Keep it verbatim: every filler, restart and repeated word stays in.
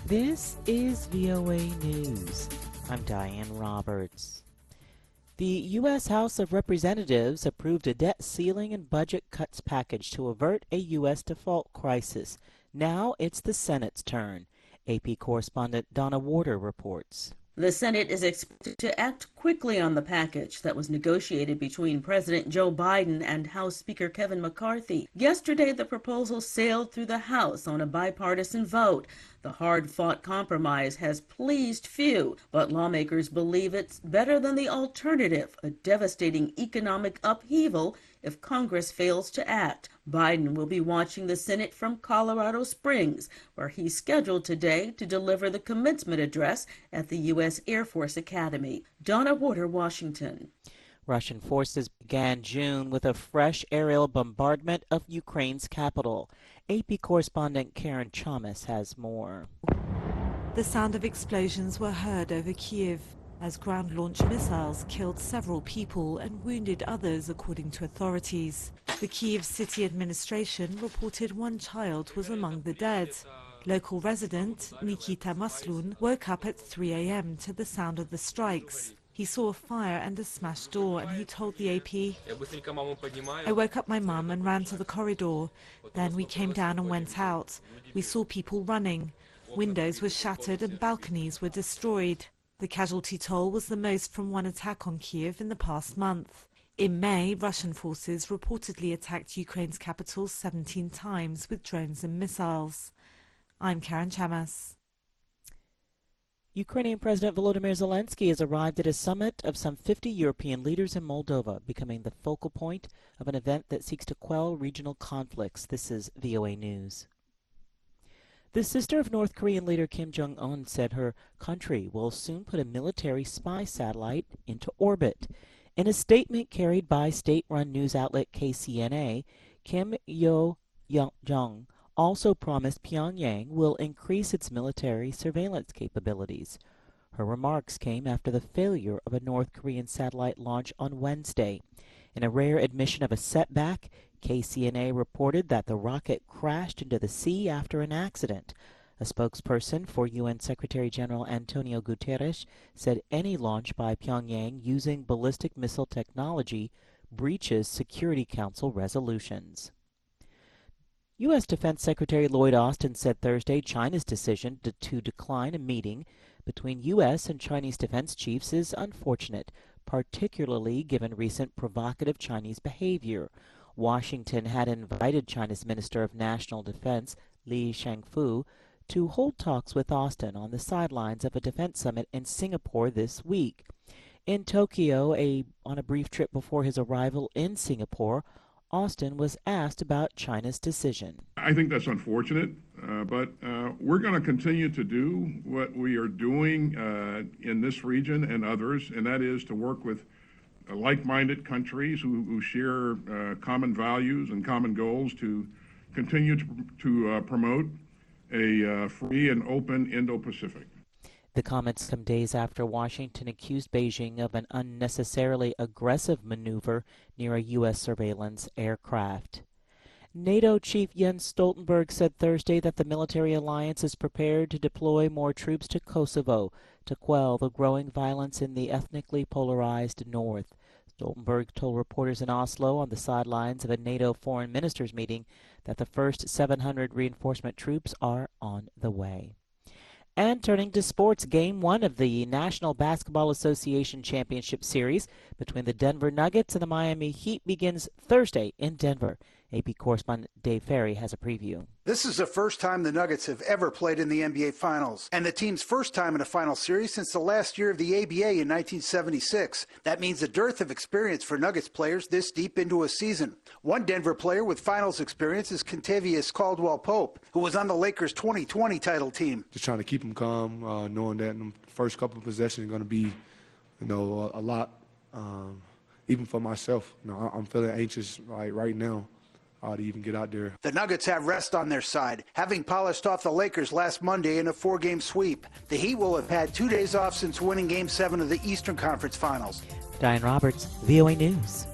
This is V O A News. I'm Diane Roberts. The U S House of Representatives approved a debt ceiling and budget cuts package to avert a U S default crisis. Now it's the Senate's turn. A P correspondent Donna Warder reports. The Senate is expected to act quickly on the package that was negotiated between President Joe Biden and House Speaker Kevin McCarthy. Yesterday, the proposal sailed through the House on a bipartisan vote. The hard-fought compromise has pleased few, but lawmakers believe it's better than the alternative, a devastating economic upheaval if Congress fails to act. Biden will be watching the Senate from Colorado Springs, where he's scheduled today to deliver the commencement address at the U S Air Force Academy. Donna Warder, Washington. Russian forces began June with a fresh aerial bombardment of Ukraine's capital. A P correspondent Karen Chamas has more. The sound of explosions were heard over Kyiv as ground-launched missiles killed several people and wounded others, according to authorities. The Kyiv city administration reported one child was among the dead. Local resident Nikita Maslun woke up at three a m to the sound of the strikes. He saw a fire and a smashed door, and he told the A P, "I woke up my mum and ran to the corridor. Then we came down and went out. We saw people running. Windows were shattered and balconies were destroyed." The casualty toll was the most from one attack on Kyiv in the past month. In May, Russian forces reportedly attacked Ukraine's capital seventeen times with drones and missiles. I'm Karen Chamas. Ukrainian President Volodymyr Zelensky has arrived at a summit of some fifty European leaders in Moldova, becoming the focal point of an event that seeks to quell regional conflicts. This is V O A News. The sister of North Korean leader Kim Jong-un said her country will soon put a military spy satellite into orbit. In a statement carried by state-run news outlet K C N A, Kim Yo-jong also promised Pyongyang will increase its military surveillance capabilities. Her remarks came after the failure of a North Korean satellite launch on Wednesday. In a rare admission of a setback, K C N A reported that the rocket crashed into the sea after an accident. A spokesperson for U N Secretary General Antonio Guterres said any launch by Pyongyang using ballistic missile technology breaches Security Council resolutions. U S Defense Secretary Lloyd Austin said Thursday China's decision to, to decline a meeting between U S and Chinese defense chiefs is unfortunate, particularly given recent provocative Chinese behavior. Washington had invited China's Minister of National Defense, Li Shangfu, to hold talks with Austin on the sidelines of a defense summit in Singapore this week. In Tokyo, a, on a brief trip before his arrival in Singapore, Austin was asked about China's decision. I think that's unfortunate, uh, but uh, we're going to continue to do what we are doing uh, in this region and others, and that is to work with uh, like-minded countries who, who share uh, common values and common goals to continue to, to uh, promote a uh, free and open Indo-Pacific. The comments come days after Washington accused Beijing of an unnecessarily aggressive maneuver near a U S surveillance aircraft. NATO Chief Jens Stoltenberg said Thursday that the military alliance is prepared to deploy more troops to Kosovo to quell the growing violence in the ethnically polarized north. Stoltenberg told reporters in Oslo on the sidelines of a NATO foreign ministers meeting that the first seven hundred reinforcement troops are on the way. And turning to sports, Game one of the National Basketball Association Championship Series between the Denver Nuggets and the Miami Heat begins Thursday in Denver. A P correspondent Dave Ferry has a preview. This is the first time the Nuggets have ever played in the N B A Finals, and the team's first time in a final series since the last year of the A B A in nineteen seventy-six. That means a dearth of experience for Nuggets players this deep into a season. One Denver player with finals experience is Kentavious Caldwell-Pope, who was on the Lakers' twenty twenty title team. Just trying to keep him calm, uh, knowing that the first couple of possessions are going to be, you know, a, a lot, um, even for myself. You know, I'm feeling anxious like right now. Uh, to even get out there. The Nuggets have rest on their side, having polished off the Lakers last Monday in a four-game sweep. The Heat will have had two days off since winning Game seven of the Eastern Conference Finals. Diane Roberts, V O A News.